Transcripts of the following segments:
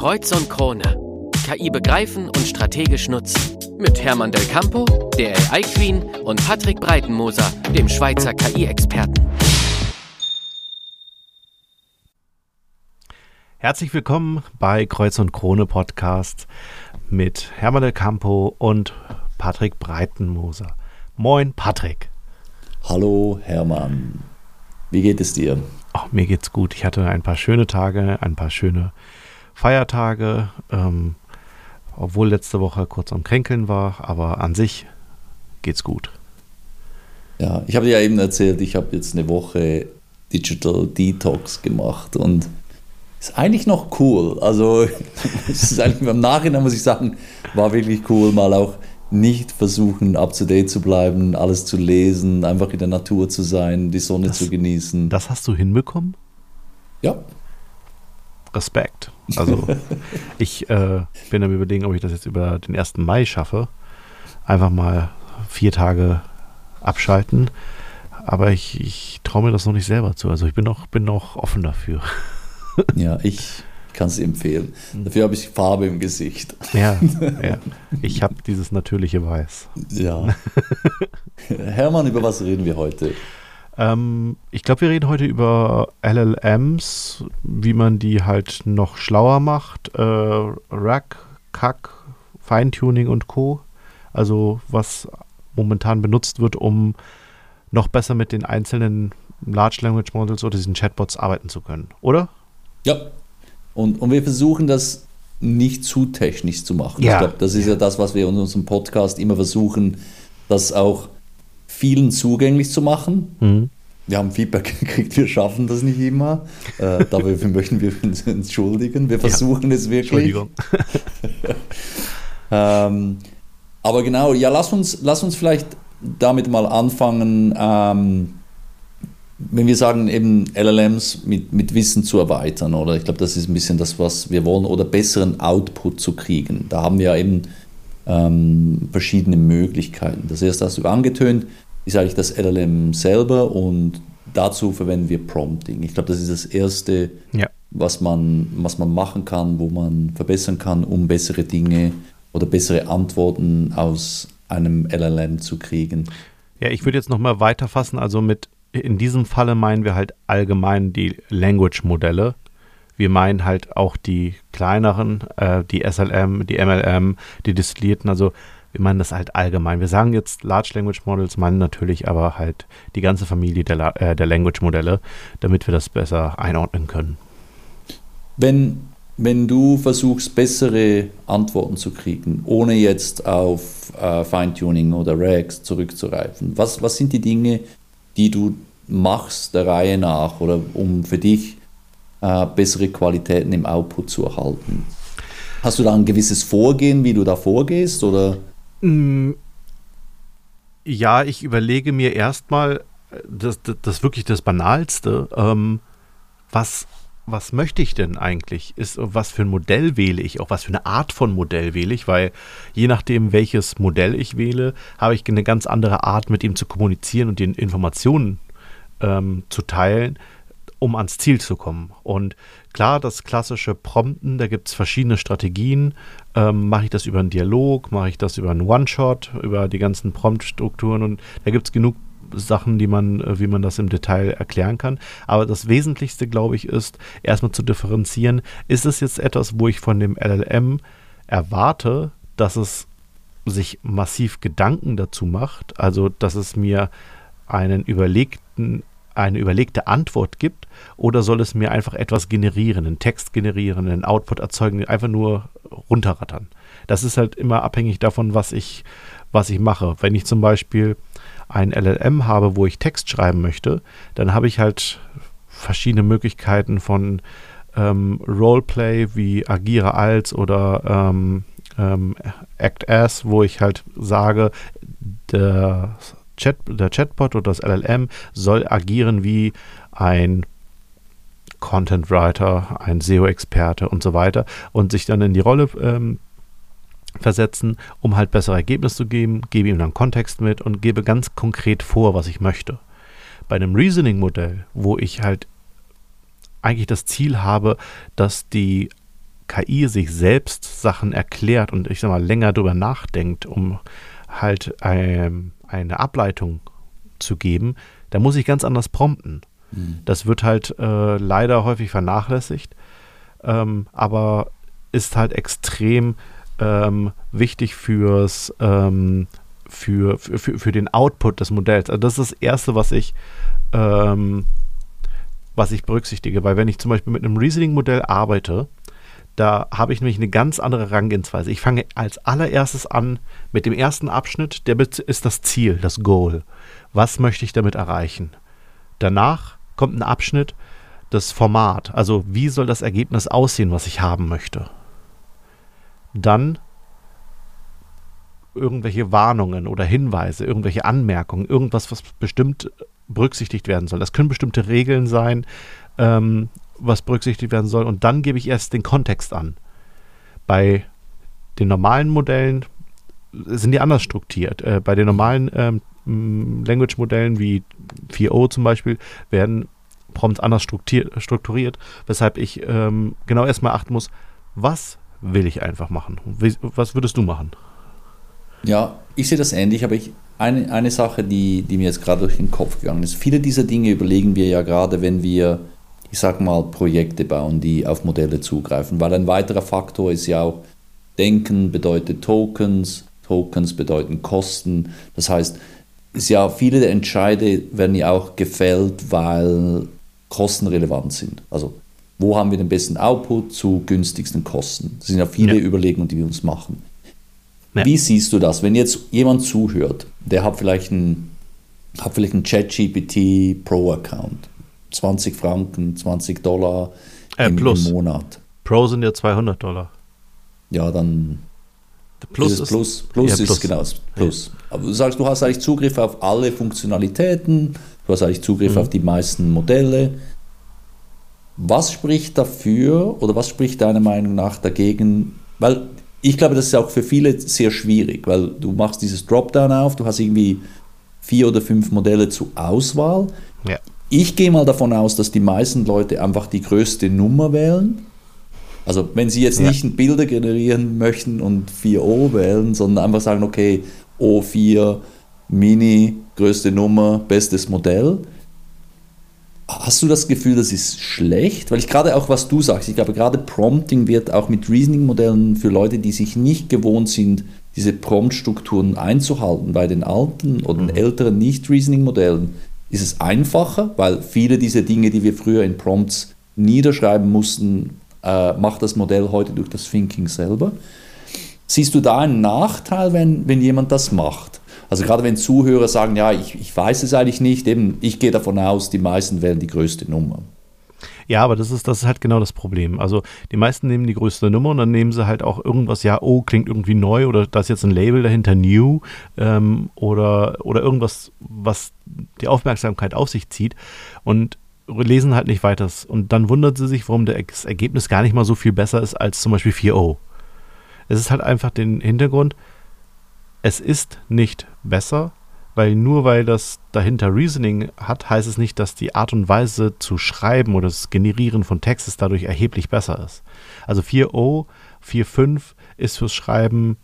Kreuz und Krone. KI begreifen und strategisch nutzen. Mit Hermann Del Campo, der AI-Queen und Patrick Breitenmoser, dem Schweizer KI-Experten. Herzlich willkommen bei Kreuz und Krone Podcast mit Hermann Del Campo und Patrick Breitenmoser. Moin Patrick. Hallo Hermann. Wie geht es dir? Oh, mir geht's gut. Ich hatte ein paar schöne Tage, ein paar schöne Feiertage, obwohl letzte Woche kurz am Kränkeln war, aber an sich geht's gut. Ja, ich habe dir ja eben erzählt, ich habe jetzt eine Woche Digital Detox gemacht und ist eigentlich noch cool. Also es ist eigentlich im Nachhinein, muss ich sagen, war wirklich cool, mal auch nicht versuchen, up to date zu bleiben, alles zu lesen, einfach in der Natur zu sein, die Sonne zu genießen. Das hast du hinbekommen? Ja. Respekt. Also ich bin am Überlegen, ob ich das jetzt über den 1. Mai schaffe. Einfach mal 4 Tage abschalten. Aber ich traue mir das noch nicht selber zu. Also ich bin noch offen dafür. Ja, ich kann es empfehlen. Dafür habe ich Farbe im Gesicht. Ja. Ich habe dieses natürliche Weiß. Ja. Hermann, über was reden wir heute? Ich glaube, wir reden heute über LLMs, wie man die halt noch schlauer macht. RAG, CAG, Feintuning und Co. Also was momentan benutzt wird, um noch besser mit den einzelnen Large Language Models oder diesen Chatbots arbeiten zu können, oder? Ja, und wir versuchen das nicht zu technisch zu machen. Ja. Ich glaube, das ist ja das, was wir in unserem Podcast immer versuchen, das auch vielen zugänglich zu machen. Mhm. Wir haben Feedback gekriegt, wir schaffen das nicht immer. Dafür möchten wir uns entschuldigen. Wir versuchen es wirklich. Entschuldigung. Aber genau, ja, lass uns vielleicht damit mal anfangen, wenn wir sagen, eben LLMs mit Wissen zu erweitern, oder ich glaube, das ist ein bisschen das, was wir wollen, oder besseren Output zu kriegen. Da haben wir ja eben verschiedene Möglichkeiten. Das erste hast du angetönt, ist eigentlich das LLM selber und dazu verwenden wir Prompting. Ich glaube, das ist das Erste, was man machen kann, wo man verbessern kann, um bessere Dinge oder bessere Antworten aus einem LLM zu kriegen. Ja, ich würde jetzt nochmal weiterfassen, also in diesem Falle meinen wir halt allgemein die Language-Modelle. Wir meinen halt auch die kleineren, die SLM, die MLM, die destillierten, also wir meinen das halt allgemein. Wir sagen jetzt Large Language Models, meinen natürlich aber halt die ganze Familie der Language-Modelle, damit wir das besser einordnen können. Wenn du versuchst, bessere Antworten zu kriegen, ohne jetzt auf Feintuning oder RAGs zurückzureifen, was sind die Dinge, die du machst der Reihe nach oder um für dich bessere Qualitäten im Output zu erhalten? Hast du da ein gewisses Vorgehen, wie du da vorgehst? Oder? Ja, ich überlege mir erstmal, das wirklich das Banalste, was möchte ich denn eigentlich? Was für ein Modell wähle ich? Auch was für eine Art von Modell wähle ich? Weil je nachdem, welches Modell ich wähle, habe ich eine ganz andere Art, mit ihm zu kommunizieren und den Informationen zu teilen, um ans Ziel zu kommen. Und klar, das klassische Prompten, da gibt es verschiedene Strategien. Mache ich das über einen Dialog? Mache ich das über einen One-Shot? Über die ganzen Prompt-Strukturen? Und da gibt es genug Sachen, wie man das im Detail erklären kann. Aber das Wesentlichste, glaube ich, ist, erstmal zu differenzieren, ist es jetzt etwas, wo ich von dem LLM erwarte, dass es sich massiv Gedanken dazu macht, also dass es mir eine überlegte Antwort gibt, oder soll es mir einfach etwas generieren, einen Text generieren, einen Output erzeugen, einfach nur runterrattern. Das ist halt immer abhängig davon, was ich mache. Wenn ich zum Beispiel ein LLM habe, wo ich Text schreiben möchte, dann habe ich halt verschiedene Möglichkeiten von Roleplay wie agiere als oder Act as, wo ich halt sage, der Chatbot oder das LLM soll agieren wie ein Content Writer, ein SEO-Experte und so weiter und sich dann in die Rolle versetzen, um halt bessere Ergebnisse zu geben, gebe ihm dann Kontext mit und gebe ganz konkret vor, was ich möchte. Bei einem Reasoning-Modell, wo ich halt eigentlich das Ziel habe, dass die KI sich selbst Sachen erklärt und ich sag mal länger drüber nachdenkt, um halt eine Ableitung zu geben, da muss ich ganz anders prompten. Das wird halt leider häufig vernachlässigt, aber ist halt extrem wichtig für den Output des Modells. Also das ist das Erste, was ich berücksichtige, weil wenn ich zum Beispiel mit einem Reasoning-Modell arbeite, da habe ich nämlich eine ganz andere Herangehensweise. Ich fange als allererstes an mit dem ersten Abschnitt, der ist das Ziel, das Goal. Was möchte ich damit erreichen? Danach kommt ein Abschnitt, das Format, also wie soll das Ergebnis aussehen, was ich haben möchte. Dann irgendwelche Warnungen oder Hinweise, irgendwelche Anmerkungen, irgendwas, was bestimmt berücksichtigt werden soll. Das können bestimmte Regeln sein, was berücksichtigt werden soll. Und dann gebe ich erst den Kontext an. Bei den normalen Modellen sind die anders strukturiert. Bei den normalen Language-Modellen wie 4o zum Beispiel werden Prompts anders strukturiert, weshalb ich genau erstmal achten muss, was will ich einfach machen? Was würdest du machen? Ja, ich sehe das ähnlich, aber eine Sache, die mir jetzt gerade durch den Kopf gegangen ist. Viele dieser Dinge überlegen wir ja gerade, wenn wir, ich sag mal, Projekte bauen, die auf Modelle zugreifen, weil ein weiterer Faktor ist ja auch, Denken bedeutet Tokens, Tokens bedeuten Kosten. Das heißt, viele der Entscheide werden ja auch gefällt, weil kostenrelevant sind. Also, wo haben wir den besten Output zu günstigsten Kosten? Das sind ja viele Überlegungen, die wir uns machen. Ja. Wie siehst du das, wenn jetzt jemand zuhört, der hat vielleicht einen ChatGPT Pro-Account, 20 Franken, $20 im Monat. Pro sind ja $200. Ja, dann Plus ist genau das Plus. Ja. Aber du sagst, du hast eigentlich Zugriff auf alle Funktionalitäten, du hast eigentlich Zugriff auf die meisten Modelle. Was spricht dafür oder was spricht deiner Meinung nach dagegen? Weil ich glaube, das ist auch für viele sehr schwierig, weil du machst dieses Dropdown auf, du hast irgendwie 4 oder 5 Modelle zur Auswahl. Ja. Ich gehe mal davon aus, dass die meisten Leute einfach die größte Nummer wählen. Also wenn sie jetzt nicht Bilder generieren möchten und 4O wählen, sondern einfach sagen, okay, O4, Mini, größte Nummer, bestes Modell. Hast du das Gefühl, das ist schlecht? Weil ich gerade auch, was du sagst, ich glaube, gerade Prompting wird auch mit Reasoning-Modellen für Leute, die sich nicht gewohnt sind, diese Prompt-Strukturen einzuhalten, bei den alten oder älteren Nicht-Reasoning-Modellen ist es einfacher, weil viele dieser Dinge, die wir früher in Prompts niederschreiben mussten, macht das Modell heute durch das Thinking selber. Siehst du da einen Nachteil, wenn jemand das macht? Also gerade wenn Zuhörer sagen, ja, ich weiß es eigentlich nicht, eben ich gehe davon aus, die meisten wählen die größte Nummer. Ja, aber das ist halt genau das Problem. Also die meisten nehmen die größte Nummer und dann nehmen sie halt auch irgendwas, klingt irgendwie neu oder da ist jetzt ein Label dahinter, new oder irgendwas, was die Aufmerksamkeit auf sich zieht und lesen halt nicht weiter. Und dann wundert sie sich, warum das Ergebnis gar nicht mal so viel besser ist als zum Beispiel 4o. Es ist halt einfach den Hintergrund, es ist nicht besser, weil das dahinter Reasoning hat, heißt es nicht, dass die Art und Weise zu schreiben oder das Generieren von Textes dadurch erheblich besser ist. Also 4o, 4.5 ist fürs Schreiben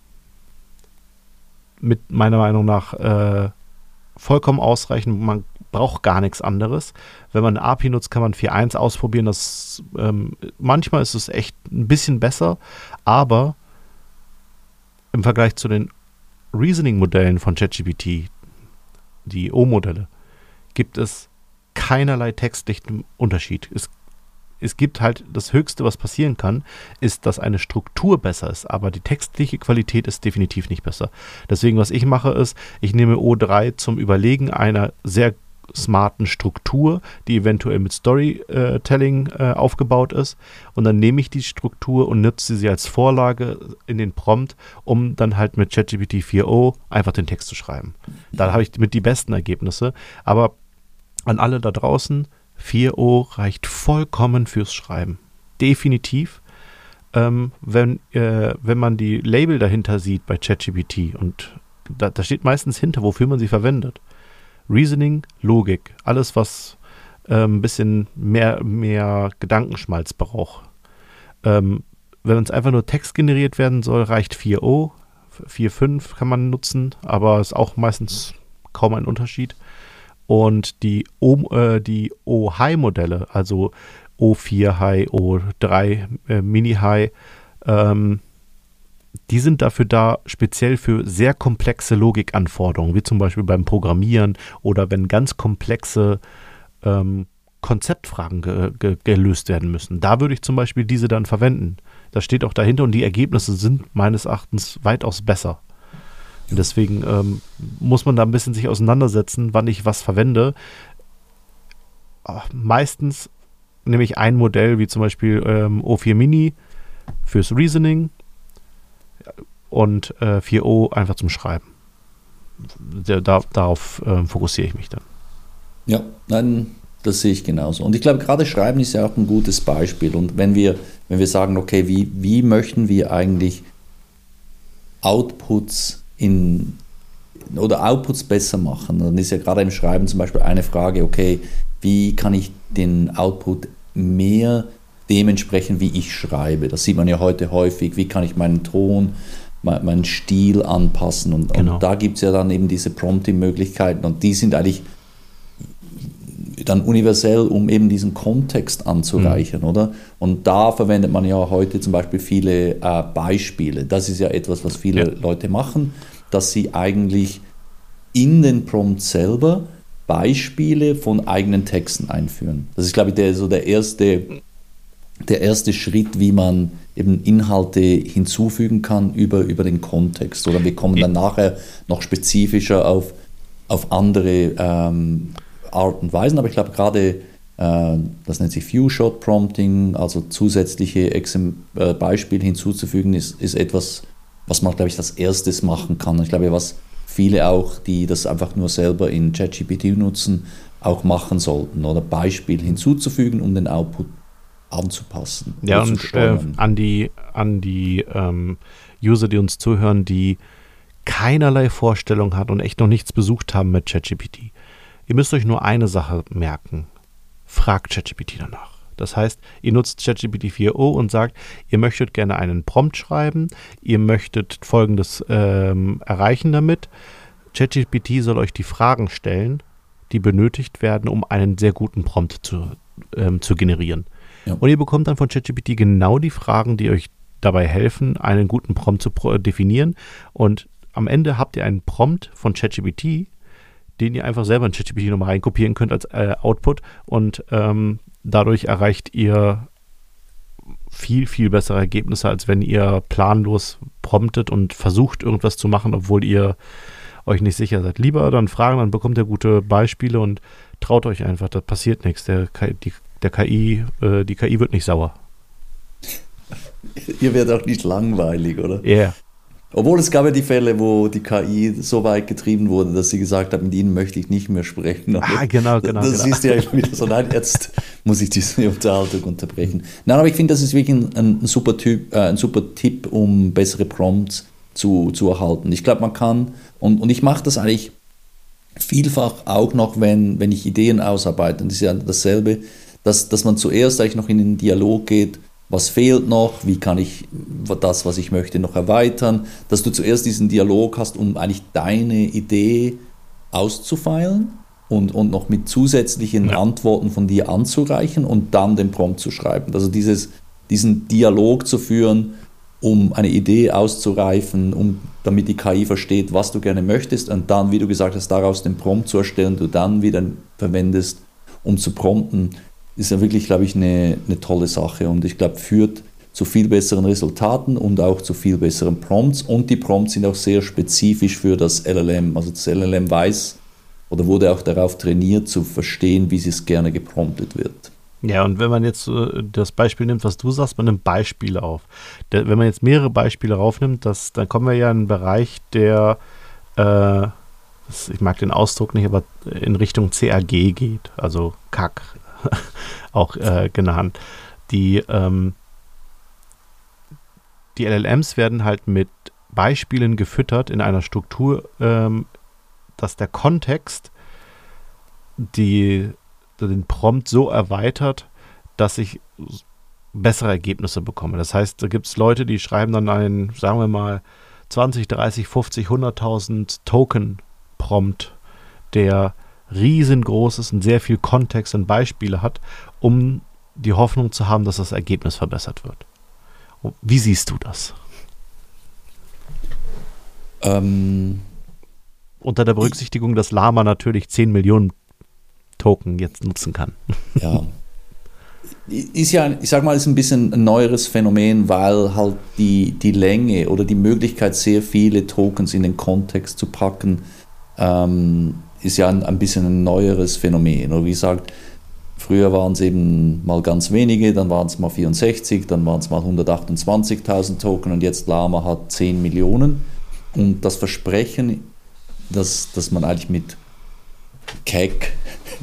mit meiner Meinung nach vollkommen ausreichend. Man braucht gar nichts anderes. Wenn man eine API nutzt, kann man 4.1 ausprobieren. Manchmal ist es echt ein bisschen besser, aber im Vergleich zu den Reasoning-Modellen von ChatGPT, die O-Modelle, gibt es keinerlei textlichen Unterschied. Es gibt halt das Höchste, was passieren kann, ist, dass eine Struktur besser ist, aber die textliche Qualität ist definitiv nicht besser. Deswegen, was ich mache, ist, ich nehme O3 zum Überlegen einer sehr smarten Struktur, die eventuell mit Storytelling aufgebaut ist, und dann nehme ich die Struktur und nutze sie als Vorlage in den Prompt, um dann halt mit ChatGPT 4o einfach den Text zu schreiben. Da habe ich mit die besten Ergebnisse, aber an alle da draußen, 4o reicht vollkommen fürs Schreiben. Definitiv. Wenn man die Label dahinter sieht bei ChatGPT und da steht meistens hinter, wofür man sie verwendet. Reasoning, Logik, alles, was ein bisschen mehr Gedankenschmalz braucht. wenn es einfach nur Text generiert werden soll, reicht 4o. 4.5 kann man nutzen, aber ist auch meistens kaum ein Unterschied. Und die O-High-Modelle, also O4 High, O3 Mini High, die sind dafür da, speziell für sehr komplexe Logikanforderungen, wie zum Beispiel beim Programmieren oder wenn ganz komplexe Konzeptfragen gelöst werden müssen. Da würde ich zum Beispiel diese dann verwenden. Das steht auch dahinter und die Ergebnisse sind meines Erachtens weitaus besser. Und deswegen muss man da ein bisschen sich auseinandersetzen, wann ich was verwende. Meistens nehme ich ein Modell, wie zum Beispiel O4 Mini fürs Reasoning und 4o einfach zum Schreiben. Darauf fokussiere ich mich dann. Ja, nein, das sehe ich genauso. Und ich glaube, gerade Schreiben ist ja auch ein gutes Beispiel. Und wenn wir sagen, okay, wie möchten wir eigentlich Outputs besser machen, dann ist ja gerade im Schreiben zum Beispiel eine Frage, okay, wie kann ich den Output mehr dementsprechend, wie ich schreibe? Das sieht man ja heute häufig. Wie kann ich meinen Ton, meinen Stil anpassen? Und da gibt es ja dann eben diese Prompting-Möglichkeiten und die sind eigentlich dann universell, um eben diesen Kontext anzureichern, oder? Und da verwendet man ja heute zum Beispiel viele Beispiele. Das ist ja etwas, was viele Leute machen, dass sie eigentlich in den Prompt selber Beispiele von eigenen Texten einführen. Das ist, glaube ich, der erste Schritt, wie man eben Inhalte hinzufügen kann über den Kontext. Oder wir kommen dann nachher noch spezifischer auf andere Art und Weisen, aber ich glaube gerade, das nennt sich Few-Shot-Prompting, also zusätzliche Beispiele hinzuzufügen, ist etwas, was man, glaube ich, als erstes machen kann. Ich glaube, was viele auch, die das einfach nur selber in ChatGPT nutzen, auch machen sollten, oder Beispiele hinzuzufügen, um den Output anzupassen. Ja, und an die User, die uns zuhören, die keinerlei Vorstellung hat und echt noch nichts besucht haben mit ChatGPT. Ihr müsst euch nur eine Sache merken. Fragt ChatGPT danach. Das heißt, ihr nutzt ChatGPT 4o und sagt, ihr möchtet gerne einen Prompt schreiben, ihr möchtet Folgendes erreichen damit. ChatGPT soll euch die Fragen stellen, die benötigt werden, um einen sehr guten Prompt zu generieren. Ja. Und ihr bekommt dann von ChatGPT genau die Fragen, die euch dabei helfen, einen guten Prompt zu definieren. Und am Ende habt ihr einen Prompt von ChatGPT, den ihr einfach selber in ChatGPT nochmal reinkopieren könnt als Output und dadurch erreicht ihr viel, viel bessere Ergebnisse, als wenn ihr planlos promptet und versucht, irgendwas zu machen, obwohl ihr euch nicht sicher seid. Lieber dann fragen, dann bekommt ihr gute Beispiele und traut euch einfach, da passiert nichts. Die KI wird nicht sauer. Ihr werdet auch nicht langweilig, oder? Ja. Yeah. Obwohl es gab ja die Fälle, wo die KI so weit getrieben wurde, dass sie gesagt hat, mit ihnen möchte ich nicht mehr sprechen. Genau. Das ist ja immer wieder so, nein, jetzt muss ich diese Unterhaltung unterbrechen. Nein, aber ich finde, das ist wirklich ein super Tipp, um bessere Prompts zu erhalten. Ich glaube, man kann, und ich mache das eigentlich vielfach auch noch, wenn ich Ideen ausarbeite, und das ist ja dasselbe, dass man zuerst eigentlich noch in den Dialog geht, was fehlt noch, wie kann ich das, was ich möchte, noch erweitern, dass du zuerst diesen Dialog hast, um eigentlich deine Idee auszufeilen und noch mit zusätzlichen Antworten von dir anzureichen und dann den Prompt zu schreiben. Also diesen Dialog zu führen, um eine Idee auszureifen, damit die KI versteht, was du gerne möchtest und dann, wie du gesagt hast, daraus den Prompt zu erstellen, du dann wieder verwendest, um zu prompten, ist ja wirklich, glaube ich, eine tolle Sache und ich glaube, führt zu viel besseren Resultaten und auch zu viel besseren Prompts und die Prompts sind auch sehr spezifisch für das LLM, also das LLM weiß oder wurde auch darauf trainiert zu verstehen, wie es gerne gepromptet wird. Ja, und wenn man jetzt das Beispiel nimmt, was du sagst, man nimmt Beispiele auf. Wenn man jetzt mehrere Beispiele raufnimmt, dann kommen wir ja in einen Bereich, der, ich mag den Ausdruck nicht, aber in Richtung CAG geht, also CAG auch genannt. Die LLMs werden halt mit Beispielen gefüttert in einer Struktur, dass der Kontext den Prompt so erweitert, dass ich bessere Ergebnisse bekomme. Das heißt, da gibt es Leute, die schreiben dann einen, sagen wir mal, 20, 30, 50, 100.000 Token-Prompt, der riesengroß ist und sehr viel Kontext und Beispiele hat, um die Hoffnung zu haben, dass das Ergebnis verbessert wird. Wie siehst du das? Unter der Berücksichtigung, dass Llama natürlich 10 Millionen Token jetzt nutzen kann. Ja. Ist ja, ich sag mal, ist ein bisschen ein neueres Phänomen, weil halt die Länge oder die Möglichkeit, sehr viele Tokens in den Kontext zu packen, ist ja ein bisschen ein neueres Phänomen. Oder wie gesagt, früher waren es eben mal ganz wenige, dann waren es mal 64, dann waren es mal 128.000 Token und jetzt Llama hat 10 Millionen. Und das Versprechen, dass man eigentlich mit keck,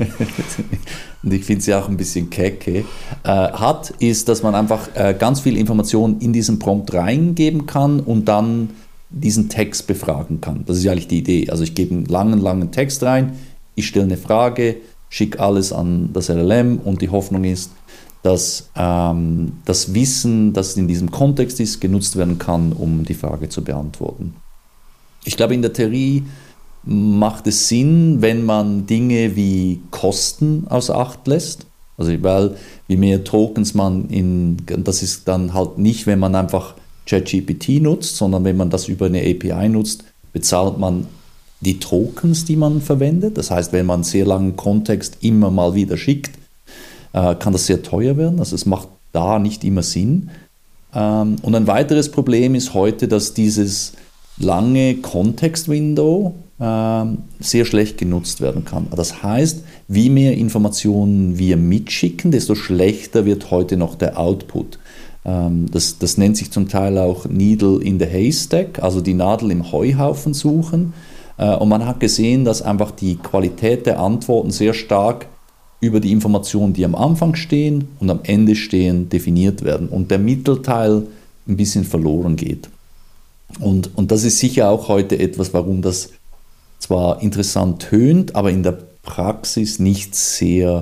und ich finde es ja auch ein bisschen kecke, hat, ist, dass man einfach ganz viel Information in diesen Prompt reingeben kann und dann diesen Text befragen kann. Das ist ja eigentlich die Idee. Also ich gebe einen langen Text rein, ich stelle eine Frage, schicke alles an das LLM und die Hoffnung ist, dass das Wissen, das in diesem Kontext ist, genutzt werden kann, um die Frage zu beantworten. Ich glaube, in der Theorie macht es Sinn, wenn man Dinge wie Kosten außer Acht lässt. Also weil je mehr Tokens das ist dann halt nicht, wenn man einfach ChatGPT nutzt, sondern wenn man das über eine API nutzt, bezahlt man die Tokens, die man verwendet. Das heißt, wenn man sehr langen Kontext immer mal wieder schickt, kann das sehr teuer werden. Also es macht da nicht immer Sinn. Und ein weiteres Problem ist heute, dass dieses lange Context-Window sehr schlecht genutzt werden kann. Das heißt, wie mehr Informationen wir mitschicken, desto schlechter wird heute noch der Output. Das nennt sich zum Teil auch Needle in the Haystack, also die Nadel im Heuhaufen suchen. Und man hat gesehen, dass einfach die Qualität der Antworten sehr stark über die Informationen, die am Anfang stehen und am Ende stehen, definiert werden und der Mittelteil ein bisschen verloren geht. Und das ist sicher auch heute etwas, warum das zwar interessant tönt, aber in der Praxis nicht sehr,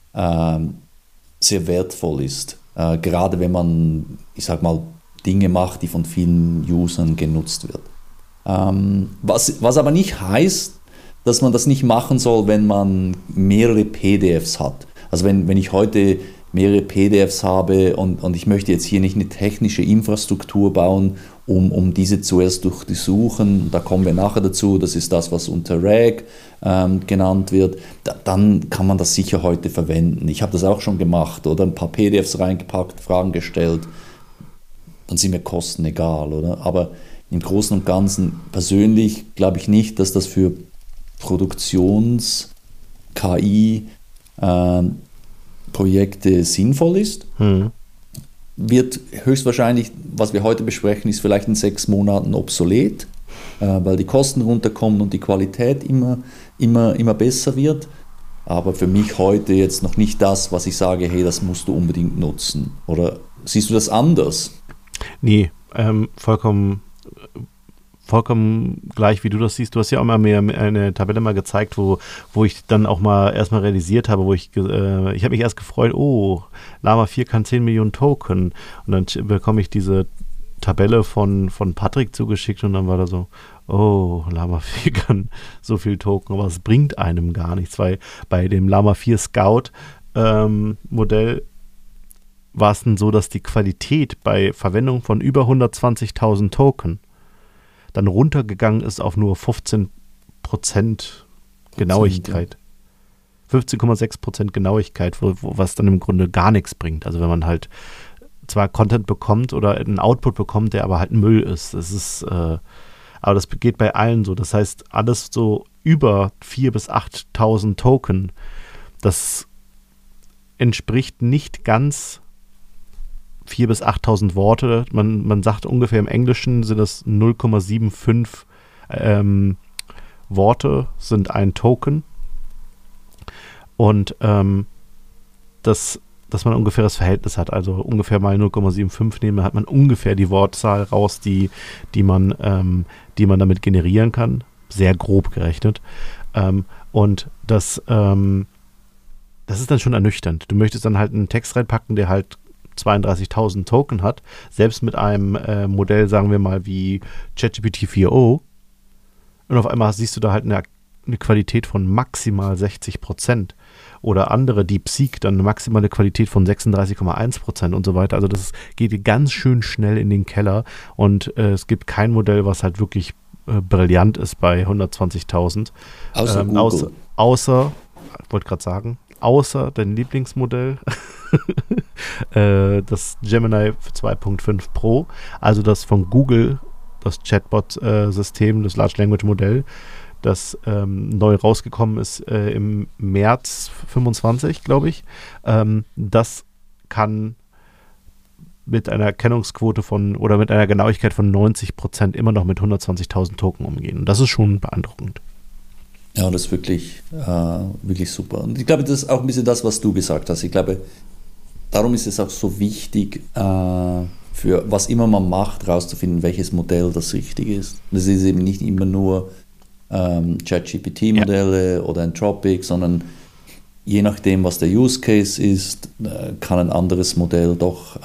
sehr wertvoll ist. Gerade wenn man, ich sag mal, Dinge macht, die von vielen Usern genutzt wird. Was aber nicht heißt, dass man das nicht machen soll, wenn man mehrere PDFs hat. Also wenn ich heute mehrere PDFs habe und ich möchte jetzt hier nicht eine technische Infrastruktur bauen, um diese zuerst durchzusuchen, da kommen wir nachher dazu, das ist das, was unter RAG genannt wird, dann kann man das sicher heute verwenden. Ich habe das auch schon gemacht, oder ein paar PDFs reingepackt, Fragen gestellt, dann sind mir Kosten egal, oder? Aber im Großen und Ganzen persönlich glaube ich nicht, dass das für Produktions-KI-Projekte sinnvoll ist. Wird höchstwahrscheinlich, was wir heute besprechen, ist vielleicht in 6 Monaten obsolet, weil die Kosten runterkommen und die Qualität immer besser wird. Aber für mich heute jetzt noch nicht das, was ich sage, hey, das musst du unbedingt nutzen. Oder siehst du das anders? Nee, vollkommen gleich, wie du das siehst. Du hast ja auch mal mir eine Tabelle mal gezeigt, wo ich dann auch mal erstmal realisiert habe, ich habe mich erst gefreut, oh, Llama 4 kann 10 Millionen Token. Und dann bekomme ich diese Tabelle von Patrick zugeschickt und dann war da so, oh, Llama 4 kann so viel Token, aber es bringt einem gar nichts, weil bei dem Llama 4 Scout Modell war es dann so, dass die Qualität bei Verwendung von über 120.000 Token dann runtergegangen ist auf nur 15% Genauigkeit. 15,6% Genauigkeit, was dann im Grunde gar nichts bringt. Also wenn man halt zwar Content bekommt oder einen Output bekommt, der aber halt Müll ist. Das ist, aber das geht bei allen so. Das heißt, alles so über 4.000 bis 8.000 Token, das entspricht nicht ganz 4.000 bis 8.000 Worte. Man sagt ungefähr im Englischen sind das 0,75 Worte sind ein Token. Und dass man ungefähr das Verhältnis hat, also ungefähr mal 0,75 nehmen, hat man ungefähr die Wortzahl raus, die man damit generieren kann. Sehr grob gerechnet. Und das ist dann schon ernüchternd. Du möchtest dann halt einen Text reinpacken, der halt 32.000 Token hat, selbst mit einem Modell, sagen wir mal, wie ChatGPT 4o, und auf einmal siehst du da halt eine Qualität von maximal 60%. Oder andere DeepSeek dann eine maximale Qualität von 36,1% und so weiter. Also das geht ganz schön schnell in den Keller und es gibt kein Modell, was halt wirklich brillant ist bei 120.000. Außer dein Lieblingsmodell, das Gemini 2.5 Pro, also das von Google, das Chatbot-System, das Large Language Modell, das neu rausgekommen ist im März 25, glaube ich. Das kann mit einer Erkennungsquote mit einer Genauigkeit von 90% immer noch mit 120.000 Token umgehen. Und das ist schon beeindruckend. Ja, das ist wirklich, wirklich super. Und ich glaube, das ist auch ein bisschen das, was du gesagt hast. Ich glaube, darum ist es auch so wichtig, für was immer man macht, rauszufinden, welches Modell das richtige ist. Das ist eben nicht immer nur ChatGPT-Modelle oder Anthropic, sondern je nachdem, was der Use Case ist, kann ein anderes Modell doch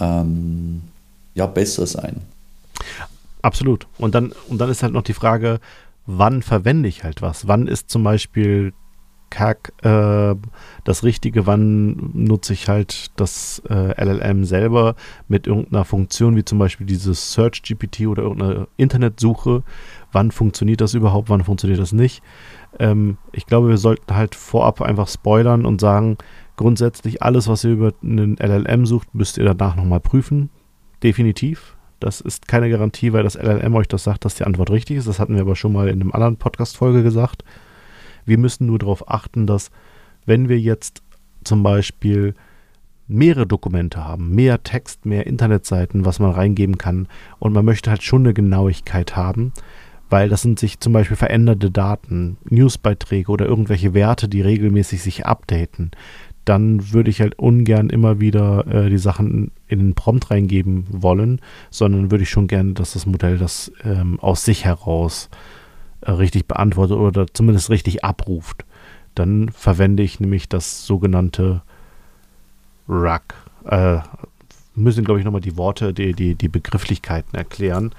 besser sein. Absolut. Und dann ist halt noch die Frage, wann verwende ich halt was? Wann ist zum Beispiel CAG das Richtige? Wann nutze ich halt das LLM selber mit irgendeiner Funktion, wie zum Beispiel dieses Search GPT oder irgendeine Internetsuche? Wann funktioniert das überhaupt? Wann funktioniert das nicht? Ich glaube, wir sollten halt vorab einfach spoilern und sagen, grundsätzlich alles, was ihr über einen LLM sucht, müsst ihr danach nochmal prüfen. Definitiv. Das ist keine Garantie, weil das LLM euch das sagt, dass die Antwort richtig ist. Das hatten wir aber schon mal in einem anderen Podcast-Folge gesagt. Wir müssen nur darauf achten, dass wenn wir jetzt zum Beispiel mehrere Dokumente haben, mehr Text, mehr Internetseiten, was man reingeben kann und man möchte halt schon eine Genauigkeit haben, weil das sind sich zum Beispiel veränderte Daten, Newsbeiträge oder irgendwelche Werte, die regelmäßig sich updaten, dann würde ich halt ungern immer wieder die Sachen in den Prompt reingeben wollen, sondern würde ich schon gerne, dass das Modell das aus sich heraus richtig beantwortet oder zumindest richtig abruft. Dann verwende ich nämlich das sogenannte RAG. Müssen, glaube ich, nochmal die Worte, die Begrifflichkeiten erklären.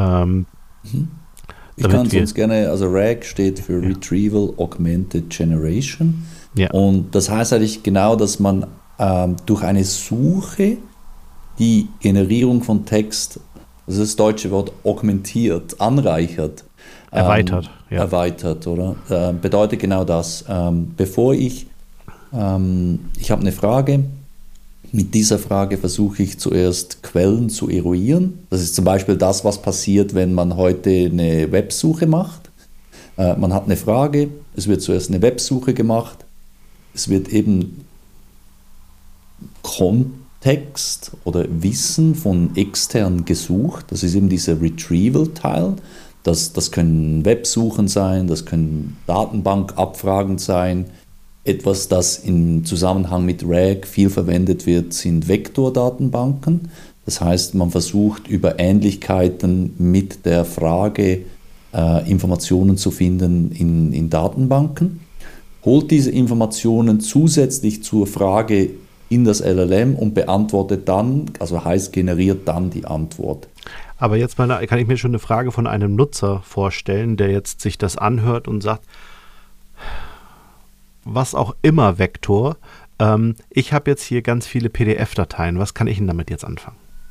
Ich kann es uns gerne, also RAG steht für Retrieval Augmented Generation. Ja. Und das heißt eigentlich genau, dass man durch eine Suche die Generierung von Text, also das deutsche Wort augmentiert, anreichert. Erweitert. Erweitert, oder? Bedeutet genau das. Bevor ich habe eine Frage, mit dieser Frage versuche ich zuerst Quellen zu eruieren. Das ist zum Beispiel das, was passiert, wenn man heute eine Websuche macht. Man hat eine Frage, es wird zuerst eine Websuche gemacht, es wird eben Kontext oder Wissen von extern gesucht. Das ist eben dieser Retrieval-Teil. Das können Websuchen sein, das können Datenbankabfragen sein. Etwas, das im Zusammenhang mit RAG viel verwendet wird, sind Vektordatenbanken. Das heißt, man versucht über Ähnlichkeiten mit der Frage Informationen zu finden in Datenbanken, holt diese Informationen zusätzlich zur Frage in das LLM und beantwortet dann, also heißt generiert dann die Antwort. Aber jetzt kann ich mir schon eine Frage von einem Nutzer vorstellen, der jetzt sich das anhört und sagt, was auch immer Vektor, ich habe jetzt hier ganz viele PDF-Dateien, was kann ich denn damit jetzt anfangen?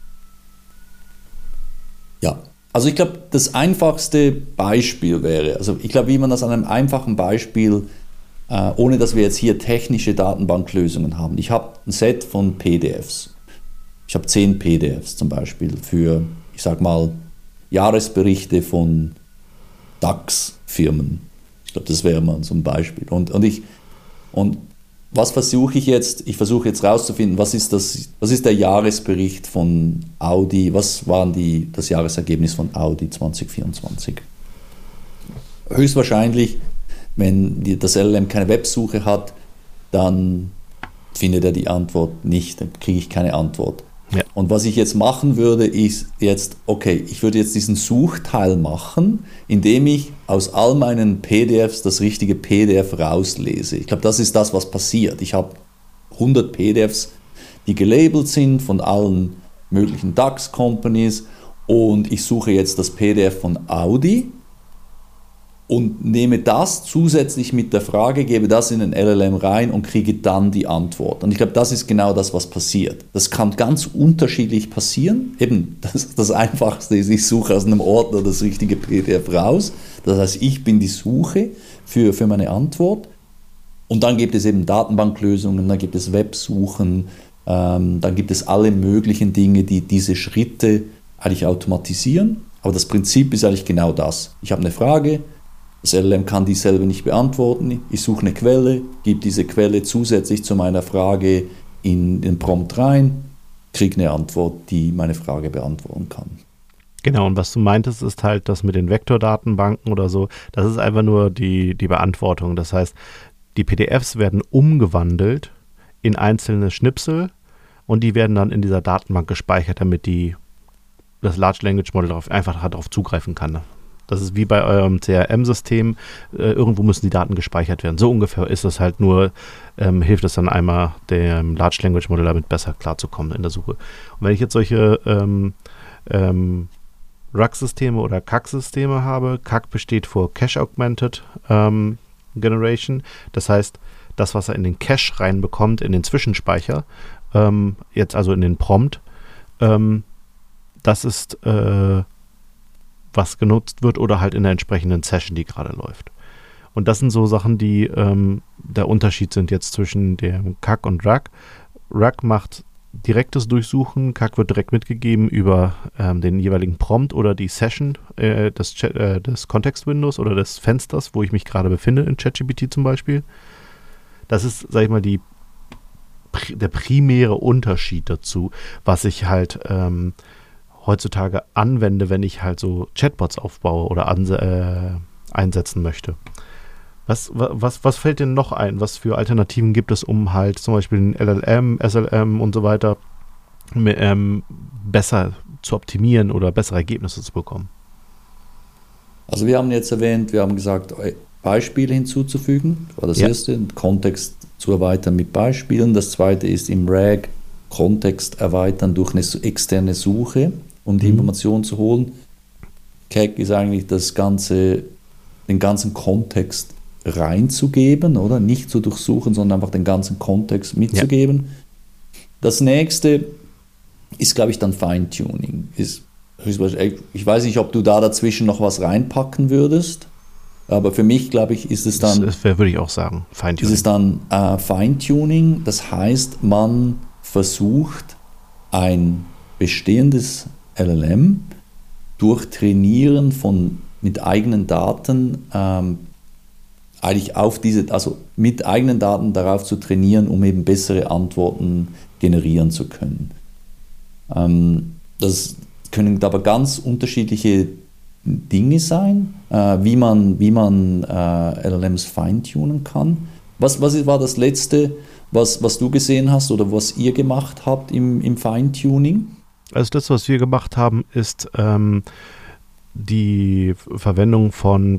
Ja, also ich glaube, das einfachste Beispiel wäre, also ich glaube, wie man das an einem einfachen Beispiel, ohne dass wir jetzt hier technische Datenbanklösungen haben. Ich habe ein Set von PDFs. Ich habe 10 PDFs zum Beispiel für, ich sag mal, Jahresberichte von DAX-Firmen. Ich glaube, das wäre mal so ein Beispiel. Und was versuche ich jetzt? Ich versuche jetzt rauszufinden, was ist der Jahresbericht von Audi, was waren das Jahresergebnis von Audi 2024? Höchstwahrscheinlich, wenn das LLM keine Websuche hat, dann findet er die Antwort nicht, dann kriege ich keine Antwort. Ja. Und was ich jetzt machen würde, ist jetzt, okay, ich würde jetzt diesen Suchteil machen, indem ich aus all meinen PDFs das richtige PDF rauslese. Ich glaube, das ist das, was passiert. Ich habe 100 PDFs, die gelabelt sind von allen möglichen DAX-Companies und ich suche jetzt das PDF von Audi und nehme das zusätzlich mit der Frage, gebe das in den LLM rein und kriege dann die Antwort. Und ich glaube, das ist genau das, was passiert. Das kann ganz unterschiedlich passieren. Eben, das Einfachste ist, ich suche aus einem Ordner das richtige PDF raus. Das heißt, ich bin die Suche für meine Antwort. Und dann gibt es eben Datenbanklösungen, dann gibt es Websuchen, dann gibt es alle möglichen Dinge, die diese Schritte eigentlich automatisieren. Aber das Prinzip ist eigentlich genau das. Ich habe eine Frage, das LLM kann die selber nicht beantworten. Ich suche eine Quelle, gebe diese Quelle zusätzlich zu meiner Frage in den Prompt rein, kriege eine Antwort, die meine Frage beantworten kann. Genau, und was du meintest, ist halt das mit den Vektordatenbanken oder so, das ist einfach nur die Beantwortung. Das heißt, die PDFs werden umgewandelt in einzelne Schnipsel und die werden dann in dieser Datenbank gespeichert, damit das Large Language Model einfach darauf zugreifen kann. Das ist wie bei eurem CRM-System, irgendwo müssen die Daten gespeichert werden. So ungefähr ist es halt nur, hilft es dann einmal dem Large Language Model damit besser klarzukommen in der Suche. Und wenn ich jetzt solche RAG-Systeme oder CAG-Systeme habe, CAG besteht für Cache Augmented Generation, das heißt, das, was er in den Cache reinbekommt, in den Zwischenspeicher, jetzt also in den Prompt, das ist was genutzt wird oder halt in der entsprechenden Session, die gerade läuft. Und das sind so Sachen, die der Unterschied sind jetzt zwischen dem CAG und RAG. RAG macht direktes Durchsuchen, CAG wird direkt mitgegeben über den jeweiligen Prompt oder die Session des Context-Windows oder des Fensters, wo ich mich gerade befinde, in ChatGPT zum Beispiel. Das ist, sag ich mal, der primäre Unterschied dazu, was ich halt heutzutage anwende, wenn ich halt so Chatbots aufbaue oder einsetzen möchte. Was fällt denn noch ein? Was für Alternativen gibt es, um halt zum Beispiel den LLM, SLM und so weiter besser zu optimieren oder bessere Ergebnisse zu bekommen? Also wir haben jetzt erwähnt, wir haben gesagt, Beispiele hinzuzufügen. Das war das erste, den Kontext zu erweitern mit Beispielen. Das zweite ist im RAG Kontext erweitern durch eine externe Suche, um die Informationen zu holen. CAG ist eigentlich den ganzen Kontext reinzugeben, oder? Nicht zu durchsuchen, sondern einfach den ganzen Kontext mitzugeben. Ja. Das nächste ist, glaube ich, dann Feintuning. Ich weiß nicht, ob du da dazwischen noch was reinpacken würdest, aber für mich, glaube ich, ist es dann... Das würde ich auch sagen, Feintuning. Ist es dann Feintuning, das heißt, man versucht, ein bestehendes LLM durch Trainieren mit eigenen Daten eigentlich mit eigenen Daten darauf zu trainieren, um eben bessere Antworten generieren zu können. Das können aber ganz unterschiedliche Dinge sein, wie man LLMs feintunen kann. Was war das Letzte, was du gesehen hast oder was ihr gemacht habt im Feintuning? Also das, was wir gemacht haben, ist die Verwendung von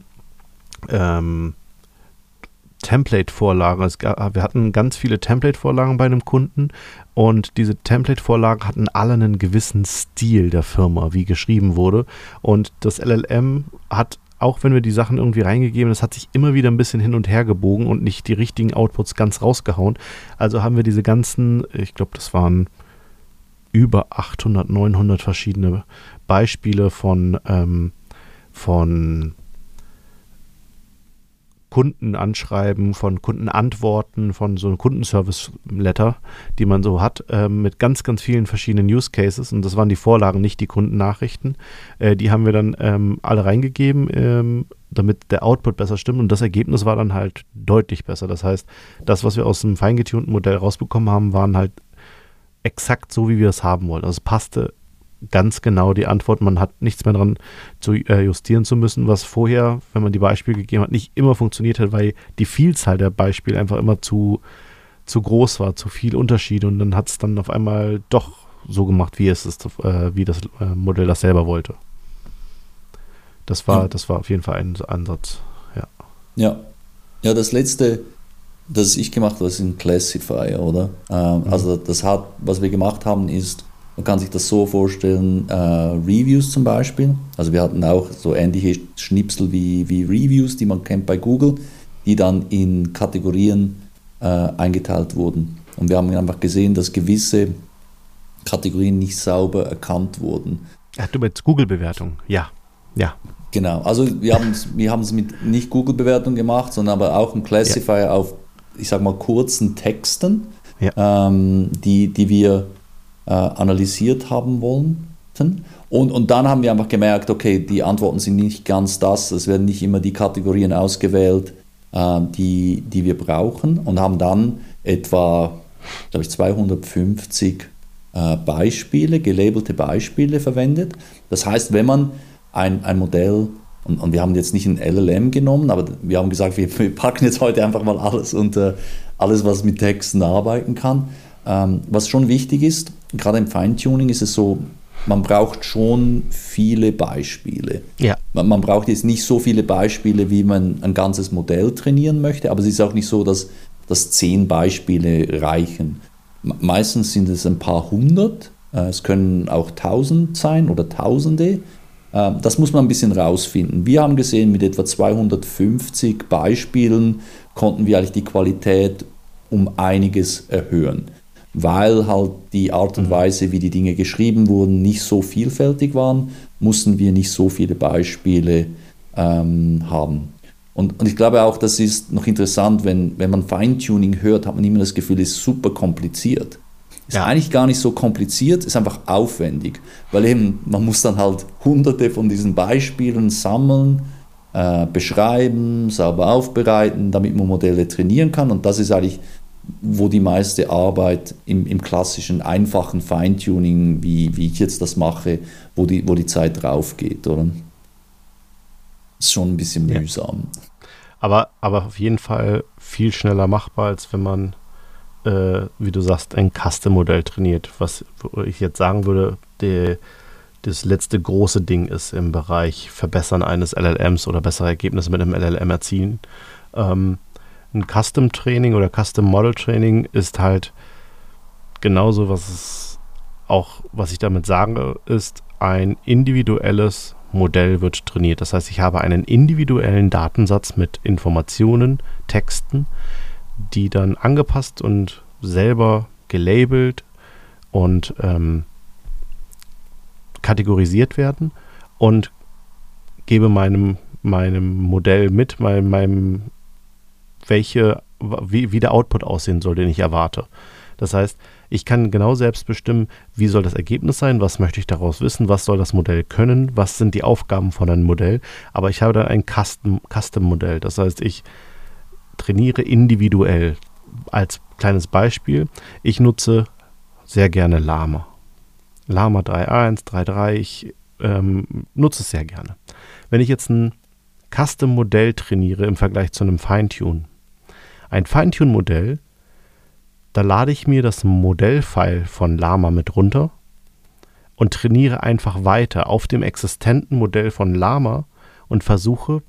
Template-Vorlagen. Wir hatten ganz viele Template-Vorlagen bei einem Kunden und diese Template-Vorlagen hatten alle einen gewissen Stil der Firma, wie geschrieben wurde. Und das LLM hat, auch wenn wir die Sachen irgendwie reingegeben, das hat sich immer wieder ein bisschen hin und her gebogen und nicht die richtigen Outputs ganz rausgehauen. Also haben wir diese ganzen, ich glaube, das waren über 800, 900 verschiedene Beispiele von Kundenanschreiben, von Kundenantworten, von so einem Kundenservice-Letter, die man so hat, mit ganz, ganz vielen verschiedenen Use Cases. Und das waren die Vorlagen, nicht die Kundennachrichten. Die haben wir dann alle reingegeben, damit der Output besser stimmt. Und das Ergebnis war dann halt deutlich besser. Das heißt, das, was wir aus dem feingetunten Modell rausbekommen haben, waren halt exakt so, wie wir es haben wollten. Also es passte ganz genau die Antwort. Man hat nichts mehr dran zu justieren zu müssen, was vorher, wenn man die Beispiele gegeben hat, nicht immer funktioniert hat, weil die Vielzahl der Beispiele einfach immer zu groß war, zu viel Unterschiede und dann hat es dann auf einmal doch so gemacht, wie das Modell das selber wollte. Das war auf jeden Fall ein Ansatz. Ja, das letzte Das ich gemacht habe, das ist ein Classifier, oder? Also was wir gemacht haben, ist, man kann sich das so vorstellen, Reviews zum Beispiel. Also wir hatten auch so ähnliche Schnipsel wie Reviews, die man kennt bei Google, die dann in Kategorien eingeteilt wurden. Und wir haben einfach gesehen, dass gewisse Kategorien nicht sauber erkannt wurden. Ach, du meinst Google-Bewertung, ja. Genau, also wir haben es mit nicht Google-Bewertung gemacht, sondern aber auch ein Classifier auf, ich sag mal, kurzen Texten, die wir analysiert haben wollten. Und dann haben wir einfach gemerkt, okay, die Antworten sind nicht ganz das, es werden nicht immer die Kategorien ausgewählt, die wir brauchen, und haben dann etwa, glaube ich, 250 Beispiele, gelabelte Beispiele verwendet. Das heißt, wenn man ein Modell, und wir haben jetzt nicht ein LLM genommen, aber wir haben gesagt, wir packen jetzt heute einfach mal alles unter alles, was mit Texten arbeiten kann. Was schon wichtig ist, gerade im Feintuning ist es so, man braucht schon viele Beispiele. Ja. Man braucht jetzt nicht so viele Beispiele, wie man ein ganzes Modell trainieren möchte, aber es ist auch nicht so, dass 10 Beispiele reichen. Meistens sind es ein paar hundert, es können auch 1000 sein oder Tausende. Das muss man ein bisschen rausfinden. Wir haben gesehen, mit etwa 250 Beispielen konnten wir eigentlich die Qualität um einiges erhöhen, weil halt die Art und Weise, wie die Dinge geschrieben wurden, nicht so vielfältig waren, mussten wir nicht so viele Beispiele haben. Und ich glaube auch, das ist noch interessant, wenn man Feintuning hört, hat man immer das Gefühl, es ist super kompliziert. Ist eigentlich gar nicht so kompliziert, ist einfach aufwendig, weil eben man muss dann halt hunderte von diesen Beispielen sammeln, beschreiben, sauber aufbereiten, damit man Modelle trainieren kann, und das ist eigentlich, wo die meiste Arbeit im klassischen, einfachen Feintuning, wie ich jetzt das mache, wo die Zeit drauf geht, oder? Ist schon ein bisschen mühsam. Aber auf jeden Fall viel schneller machbar, als wenn man, wie du sagst, ein Custom-Modell trainiert. Was ich jetzt sagen würde, das letzte große Ding ist im Bereich Verbessern eines LLMs oder bessere Ergebnisse mit einem LLM erzielen. Ein Custom-Training oder Custom-Model-Training ist halt genauso, was ich damit sage, ist, ein individuelles Modell wird trainiert. Das heißt, ich habe einen individuellen Datensatz mit Informationen, Texten, die dann angepasst und selber gelabelt und kategorisiert werden, und gebe meinem Modell mit, wie der Output aussehen soll, den ich erwarte. Das heißt, ich kann genau selbst bestimmen, wie soll das Ergebnis sein, was möchte ich daraus wissen, was soll das Modell können, was sind die Aufgaben von einem Modell, aber ich habe dann ein Custom-Modell. Das heißt, ich trainiere individuell. Als kleines Beispiel, ich nutze sehr gerne Llama. Llama 3.1, 3.3, ich nutze es sehr gerne. Wenn ich jetzt ein Custom-Modell trainiere im Vergleich zu einem Feintuning, ein Feintuning-Modell, da lade ich mir das Modellfile von Llama mit runter und trainiere einfach weiter auf dem existenten Modell von Llama und versuche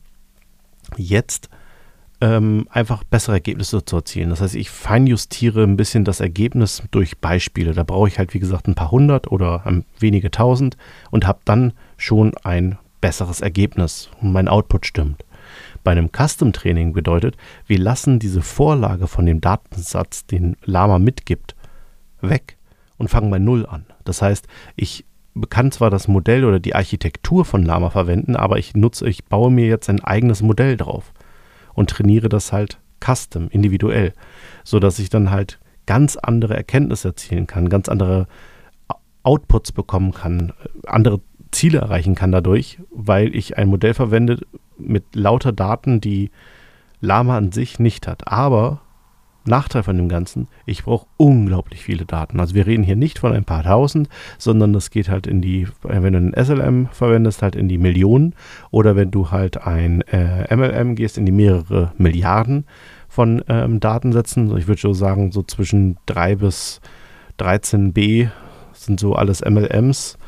jetzt einfach bessere Ergebnisse zu erzielen. Das heißt, ich feinjustiere ein bisschen das Ergebnis durch Beispiele. Da brauche ich halt, wie gesagt, ein paar hundert oder wenige tausend und habe dann schon ein besseres Ergebnis und mein Output stimmt. Bei einem Custom-Training bedeutet, wir lassen diese Vorlage von dem Datensatz, den Llama mitgibt, weg und fangen bei Null an. Das heißt, ich kann zwar das Modell oder die Architektur von Llama verwenden, aber ich baue mir jetzt ein eigenes Modell drauf und trainiere das halt custom, individuell, sodass ich dann halt ganz andere Erkenntnisse erzielen kann, ganz andere Outputs bekommen kann, andere Ziele erreichen kann dadurch, weil ich ein Modell verwende mit lauter Daten, die Llama an sich nicht hat. Aber Nachteil von dem Ganzen, ich brauche unglaublich viele Daten. Also wir reden hier nicht von ein paar tausend, sondern das geht halt wenn du einen SLM verwendest, halt in die Millionen, oder wenn du halt ein MLM gehst, in die mehrere Milliarden von Datensätzen. Ich würde schon sagen, so zwischen 3 bis 13b sind so alles MLMs.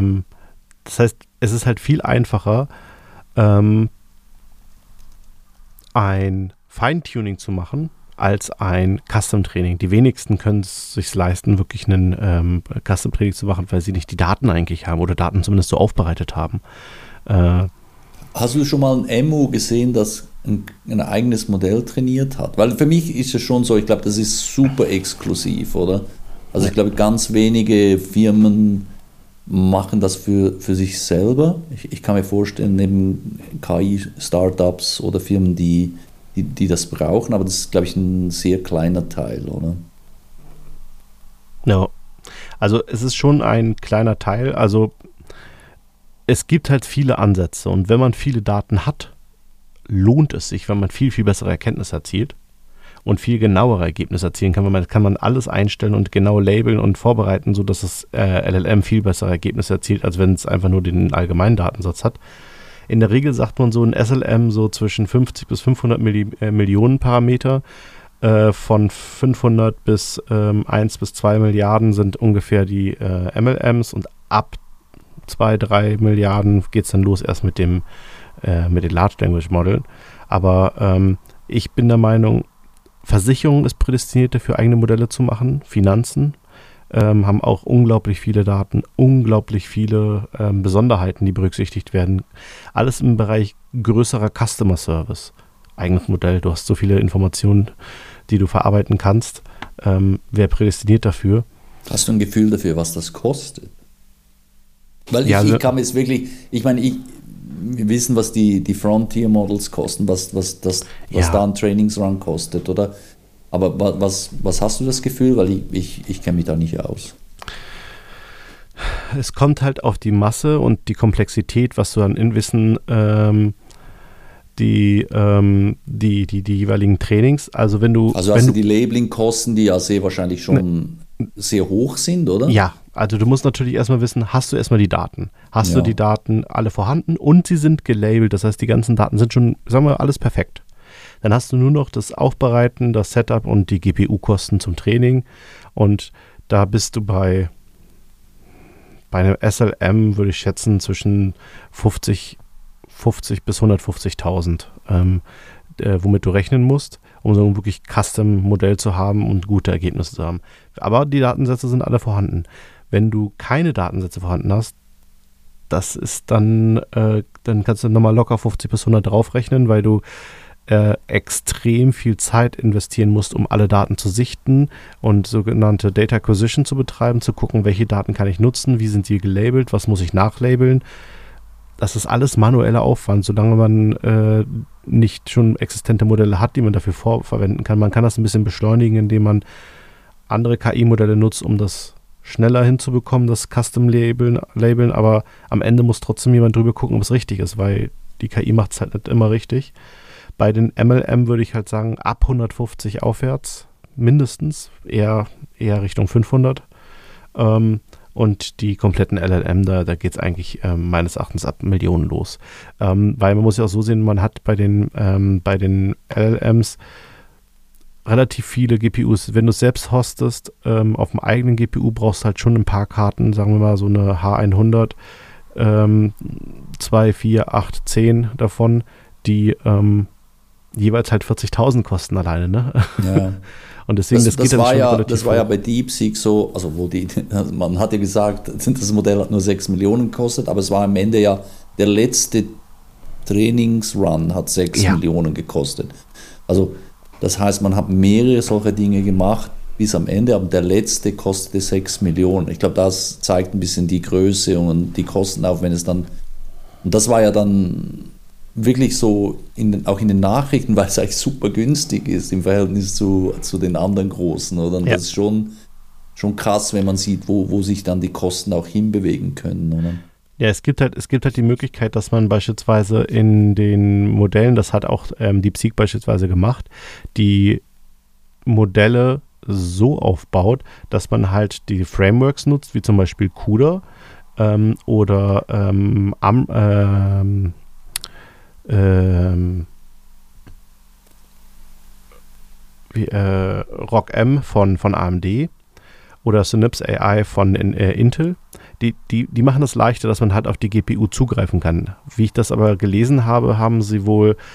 Das heißt, es ist halt viel einfacher, ein Feintuning zu machen als ein Custom-Training. Die wenigsten können es sich leisten, wirklich ein Custom-Training zu machen, weil sie nicht die Daten eigentlich haben oder Daten zumindest so aufbereitet haben. Hast du schon mal ein Emu gesehen, das ein eigenes Modell trainiert hat? Weil für mich ist es schon so, ich glaube, das ist super exklusiv, oder? Also ich glaube, ganz wenige Firmen machen das für sich selber. Ich kann mir vorstellen, neben KI-Startups oder Firmen, die das brauchen, aber das ist, glaube ich, ein sehr kleiner Teil, oder? Ja, also es ist schon ein kleiner Teil. Also es gibt halt viele Ansätze und wenn man viele Daten hat, lohnt es sich, weil man viel, viel bessere Erkenntnisse erzielt und viel genauere Ergebnisse erzielen kann. Kann man alles einstellen und genau labeln und vorbereiten, sodass das LLM viel bessere Ergebnisse erzielt, als wenn es einfach nur den allgemeinen Datensatz hat. In der Regel sagt man so ein SLM so zwischen 50 bis 500 Millionen Parameter. Von 500 bis 1 bis 2 Milliarden sind ungefähr die MLMs und ab 2, 3 Milliarden geht es dann los erst mit den Large Language Models. Aber ich bin der Meinung, Versicherung ist prädestiniert dafür, eigene Modelle zu machen. Finanzen haben auch unglaublich viele Daten, unglaublich viele Besonderheiten, die berücksichtigt werden. Alles im Bereich größerer Customer Service. Eigenes Modell, du hast so viele Informationen, die du verarbeiten kannst. Wer prädestiniert dafür? Hast du ein Gefühl dafür, was das kostet? Weil ich kann es wirklich, ich meine, wir wissen, was die Frontier Models kosten, was da ein Trainingsrun kostet, oder? Aber was hast du das Gefühl? Weil ich kenne mich da nicht aus. Es kommt halt auf die Masse und die Komplexität, was du an Wissen, die jeweiligen Trainings, also wenn du... Also hast du die Labeling-Kosten, die ja sehr wahrscheinlich schon sehr hoch sind, oder? Ja, also du musst natürlich erstmal wissen, hast du erstmal die Daten? Hast du die Daten alle vorhanden und sie sind gelabelt, das heißt, die ganzen Daten sind schon, sagen wir, alles perfekt. Dann hast du nur noch das Aufbereiten, das Setup und die GPU-Kosten zum Training und da bist du bei einem SLM, würde ich schätzen, zwischen 50 bis 150.000, womit du rechnen musst, um so ein wirklich Custom-Modell zu haben und gute Ergebnisse zu haben. Aber die Datensätze sind alle vorhanden. Wenn du keine Datensätze vorhanden hast, das ist dann kannst du nochmal locker 50 bis 100 draufrechnen, weil du extrem viel Zeit investieren musst, um alle Daten zu sichten und sogenannte Data Acquisition zu betreiben, zu gucken, welche Daten kann ich nutzen, wie sind die gelabelt, was muss ich nachlabeln. Das ist alles manueller Aufwand, solange man nicht schon existente Modelle hat, die man dafür verwenden kann. Man kann das ein bisschen beschleunigen, indem man andere KI-Modelle nutzt, um das schneller hinzubekommen, das Custom-Labeln, aber am Ende muss trotzdem jemand drüber gucken, ob es richtig ist, weil die KI macht es halt nicht immer richtig. Bei den MLM würde ich halt sagen, ab 150 aufwärts mindestens, eher Richtung 500. Und die kompletten LLM, da geht es eigentlich meines Erachtens ab Millionen los. Weil man muss ja auch so sehen, man hat bei den LLMs relativ viele GPUs. Wenn du es selbst hostest, auf dem eigenen GPU brauchst du halt schon ein paar Karten, sagen wir mal so eine H100, 2, 4, 8, 10 davon, die jeweils halt 40.000 kosten alleine, ne? Ja. Und deswegen, das war ja bei DeepSeek so, also man hat ja gesagt, das Modell hat nur 6 Millionen gekostet, aber es war am Ende ja, der letzte Trainingsrun hat 6 Millionen gekostet. Also das heißt, man hat mehrere solcher Dinge gemacht bis am Ende, aber der letzte kostete 6 Millionen. Ich glaube, das zeigt ein bisschen die Größe und die Kosten auf, wenn es dann, und das war ja dann wirklich so, auch in den Nachrichten, weil es eigentlich super günstig ist im Verhältnis zu den anderen Großen. Oder? Und das ist schon krass, wenn man sieht, wo sich dann die Kosten auch hinbewegen können. Oder? Ja, es gibt halt die Möglichkeit, dass man beispielsweise in den Modellen, das hat auch DeepSeek beispielsweise gemacht, die Modelle so aufbaut, dass man halt die Frameworks nutzt, wie zum Beispiel CUDA oder ROCm von AMD oder Synapse AI von Intel. Die machen es leichter, dass man halt auf die GPU zugreifen kann. Wie ich das aber gelesen habe, haben sie wohl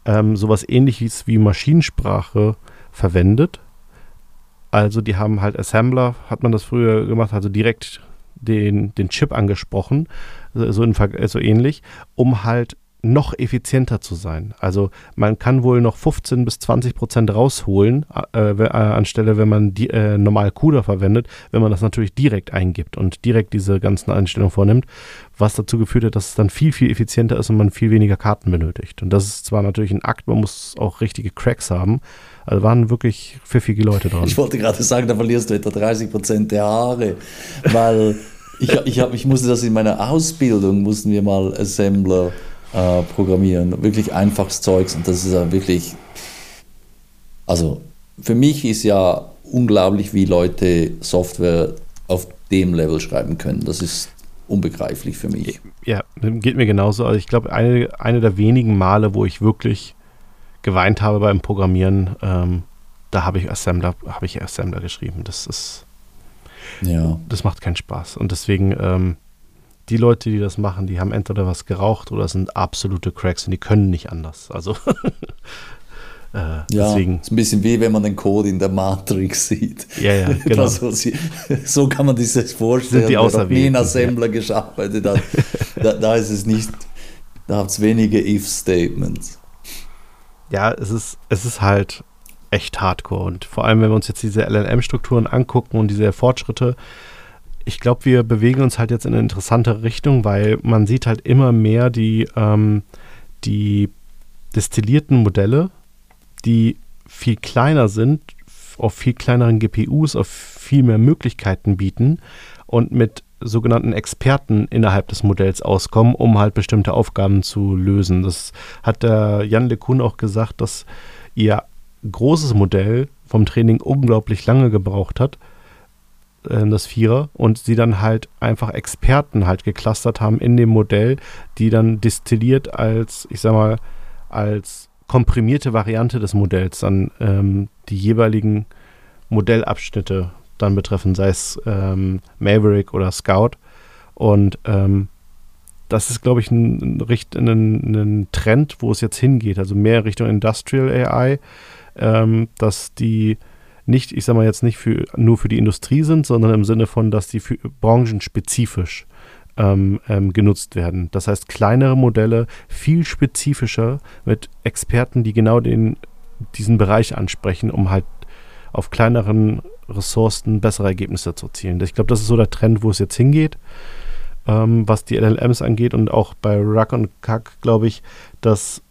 sowas Ähnliches wie Maschinensprache verwendet. Also die haben halt Assembler, hat man das früher gemacht, also direkt den Chip angesprochen, so ähnlich, um halt noch effizienter zu sein. Also man kann wohl noch 15-20% rausholen, anstelle, wenn man normal CUDA verwendet, wenn man das natürlich direkt eingibt und direkt diese ganzen Einstellungen vornimmt, was dazu geführt hat, dass es dann viel, viel effizienter ist und man viel weniger Karten benötigt. Und das ist zwar natürlich ein Akt, man muss auch richtige Cracks haben, also waren wirklich pfiffige Leute dran. Ich wollte gerade sagen, da verlierst du etwa 30% der Haare, weil ich musste das in meiner Ausbildung, mussten wir mal Assembler programmieren, wirklich einfaches Zeugs, und das ist ja wirklich, also für mich ist ja unglaublich, wie Leute Software auf dem Level schreiben können. Das ist unbegreiflich für mich. Ja, geht mir genauso. Also ich glaube, eine der wenigen Male, wo ich wirklich geweint habe beim Programmieren, da habe ich Assembler geschrieben. Das macht keinen Spaß. Und deswegen die Leute, die das machen, die haben entweder was geraucht oder sind absolute Cracks und die können nicht anders. Also deswegen. Ist ein bisschen wie wenn man den Code in der Matrix sieht. Ja, genau. So kann man sich das vorstellen. Sind die Wer nie einen Assembler gearbeitet hat, da ist es nicht, da hat es wenige If-Statements. Ja, es ist halt echt hardcore, und vor allem, wenn wir uns jetzt diese LLM-Strukturen angucken und diese Fortschritte, ich glaube, wir bewegen uns halt jetzt in eine interessante Richtung, weil man sieht halt immer mehr die destillierten Modelle, die viel kleiner sind, auf viel kleineren GPUs, auf viel mehr Möglichkeiten bieten und mit sogenannten Experten innerhalb des Modells auskommen, um halt bestimmte Aufgaben zu lösen. Das hat der Yann LeCun auch gesagt, dass ihr großes Modell vom Training unglaublich lange gebraucht hat, das Vierer, und sie dann halt einfach Experten halt geclustert haben in dem Modell, die dann destilliert als, ich sag mal, als komprimierte Variante des Modells dann die jeweiligen Modellabschnitte dann betreffen, sei es Maverick oder Scout. Und das ist, glaube ich, ein Trend, wo es jetzt hingeht, also mehr Richtung Industrial AI, dass die nicht, ich sag mal jetzt nicht nur für die Industrie sind, sondern im Sinne von, dass die für branchenspezifisch genutzt werden. Das heißt, kleinere Modelle, viel spezifischer mit Experten, die genau diesen Bereich ansprechen, um halt auf kleineren Ressourcen bessere Ergebnisse zu erzielen. Ich glaube, das ist so der Trend, wo es jetzt hingeht, was die LLMs angeht, und auch bei RAG und CAG glaube ich, dass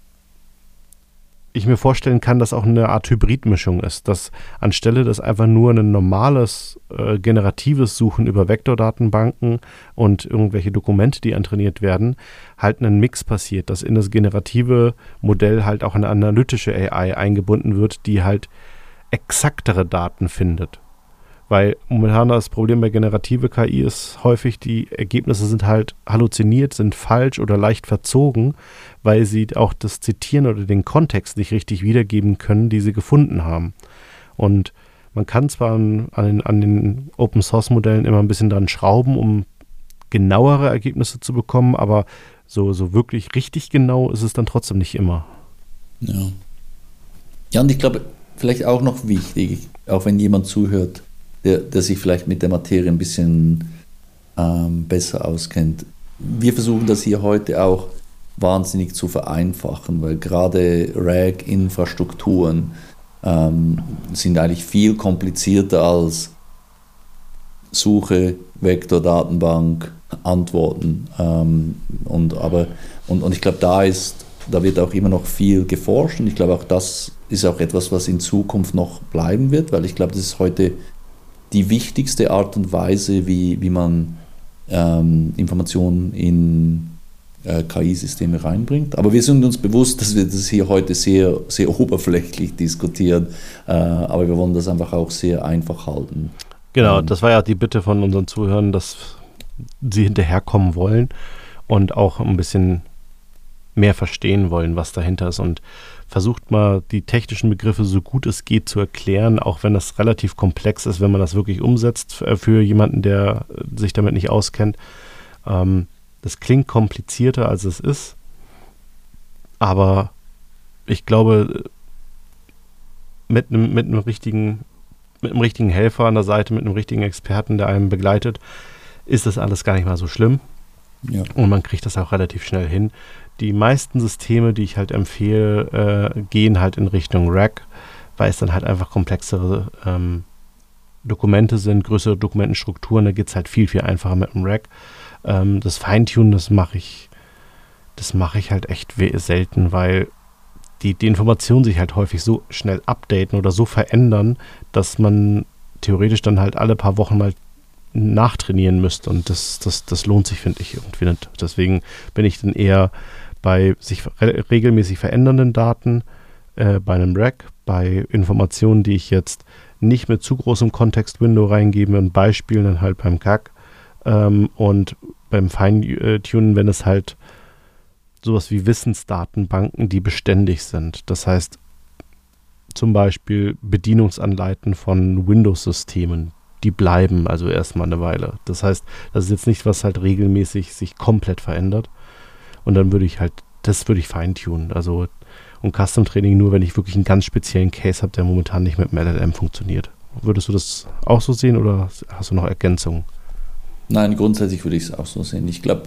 ich mir vorstellen kann, dass auch eine Art Hybridmischung ist, dass anstelle des einfach nur ein normales generatives Suchen über Vektordatenbanken und irgendwelche Dokumente, die antrainiert werden, halt ein Mix passiert, dass in das generative Modell halt auch eine analytische AI eingebunden wird, die halt exaktere Daten findet. Weil momentan das Problem bei generative KI ist häufig, die Ergebnisse sind halt halluziniert, sind falsch oder leicht verzogen, weil sie auch das Zitieren oder den Kontext nicht richtig wiedergeben können, die sie gefunden haben. Und man kann zwar an den Open-Source-Modellen immer ein bisschen dran schrauben, um genauere Ergebnisse zu bekommen, aber so wirklich richtig genau ist es dann trotzdem nicht immer. Ja, und ich glaube, vielleicht auch noch wichtig, auch wenn jemand zuhört, der sich vielleicht mit der Materie ein bisschen besser auskennt. Wir versuchen das hier heute auch wahnsinnig zu vereinfachen, weil gerade RAG-Infrastrukturen sind eigentlich viel komplizierter als Suche, Vektordatenbank, Antworten. Und ich glaube, da wird auch immer noch viel geforscht, und ich glaube auch, das ist auch etwas, was in Zukunft noch bleiben wird, weil ich glaube, das ist heute die wichtigste Art und Weise, wie man Informationen in KI-Systeme reinbringt. Aber wir sind uns bewusst, dass wir das hier heute sehr, sehr oberflächlich diskutieren, aber wir wollen das einfach auch sehr einfach halten. Genau, das war ja die Bitte von unseren Zuhörern, dass sie hinterherkommen wollen und auch ein bisschen mehr verstehen wollen, was dahinter ist, und versucht mal, die technischen Begriffe so gut es geht zu erklären, auch wenn das relativ komplex ist, wenn man das wirklich umsetzt für jemanden, der sich damit nicht auskennt. Das klingt komplizierter, als es ist, aber ich glaube, mit einem richtigen Helfer an der Seite, mit einem richtigen Experten, der einen begleitet, ist das alles gar nicht mal so schlimm. Ja. Und man kriegt das auch relativ schnell hin. Die meisten Systeme, die ich halt empfehle, gehen halt in Richtung RAG, weil es dann halt einfach komplexere Dokumente sind, größere Dokumentenstrukturen. Da geht es halt viel, viel einfacher mit dem RAG. Das Feintunen, das mache ich halt echt selten, weil die Informationen sich halt häufig so schnell updaten oder so verändern, dass man theoretisch dann halt alle paar Wochen mal nachtrainieren müsste, und das lohnt sich, finde ich, irgendwie nicht. Deswegen bin ich dann eher bei sich regelmäßig verändernden Daten, bei einem RAG, bei Informationen, die ich jetzt nicht mit zu großem Kontext-Window reingebe, und Beispielen dann halt beim CAG, und beim Feintunen, wenn es halt sowas wie Wissensdatenbanken, die beständig sind. Das heißt, zum Beispiel Bedienungsanleiten von Windows-Systemen, die bleiben also erstmal eine Weile. Das heißt, das ist jetzt nicht, was halt regelmäßig sich komplett verändert. Und dann würde ich feintunen. Also, und Custom-Training nur, wenn ich wirklich einen ganz speziellen Case habe, der momentan nicht mit dem LLM funktioniert. Würdest du das auch so sehen oder hast du noch Ergänzungen? Nein, grundsätzlich würde ich es auch so sehen. Ich glaube,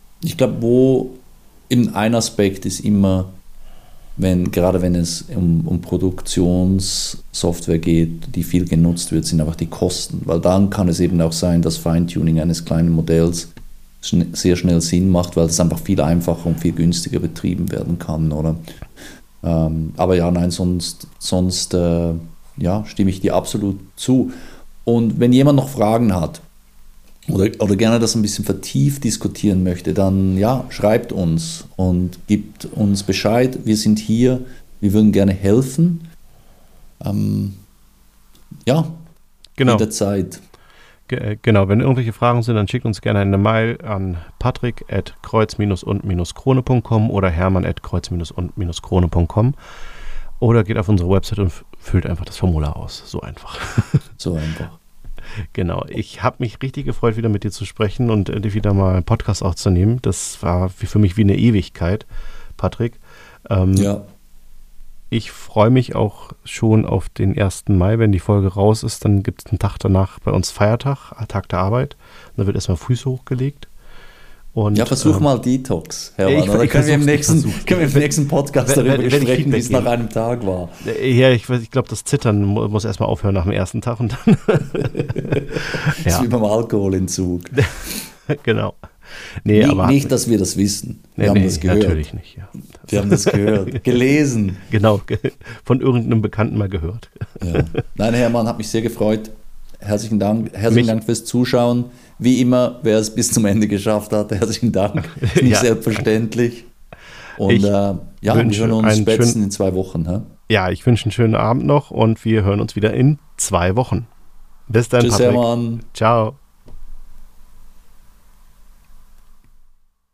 wo eben ein Aspekt ist immer, gerade wenn es um Produktionssoftware geht, die viel genutzt wird, sind einfach die Kosten. Weil dann kann es eben auch sein, dass Feintuning eines kleinen Modells sehr schnell Sinn macht, weil es einfach viel einfacher und viel günstiger betrieben werden kann, oder? Aber ja, nein, sonst stimme ich dir absolut zu. Und wenn jemand noch Fragen hat oder gerne das ein bisschen vertieft diskutieren möchte, dann ja, schreibt uns und gibt uns Bescheid. Wir sind hier, wir würden gerne helfen. Genau. Jederzeit. Genau, wenn irgendwelche Fragen sind, dann schickt uns gerne eine Mail an patrick@kreuz-und-krone.com oder hermann@kreuz-und-krone.com oder geht auf unsere Website und füllt einfach das Formular aus. So einfach. So einfach. Genau, ich habe mich richtig gefreut, wieder mit dir zu sprechen und wieder mal einen Podcast aufzunehmen. Das war für mich wie eine Ewigkeit, Patrick. Ja. Ich freue mich auch schon auf den 1. Mai, wenn die Folge raus ist. Dann gibt es einen Tag danach bei uns Feiertag, Tag der Arbeit. Und dann wird erstmal Füße hochgelegt. Und, versuch mal Detox, Hermann. Oder können wir im nächsten Podcast darüber sprechen, wie es nach einem Tag war. Ja, ich glaube, das Zittern muss erstmal aufhören nach dem ersten Tag. Und dann Das ist wie beim Alkoholentzug. Genau. Aber nicht, dass wir das wissen. Wir haben das gehört. Natürlich nicht, ja. Wir haben das gehört, gelesen. Genau, von irgendeinem Bekannten mal gehört. Ja. Nein, Hermann, hat mich sehr gefreut. Herzlichen Dank fürs Zuschauen. Wie immer, wer es bis zum Ende geschafft hat, herzlichen Dank. Nicht selbstverständlich. Und wir hören uns spätestens in 2 Wochen. He? Ja, ich wünsche einen schönen Abend noch und wir hören uns wieder in 2 Wochen. Bis dann, Tschüss, Patrick. Hermann. Ciao.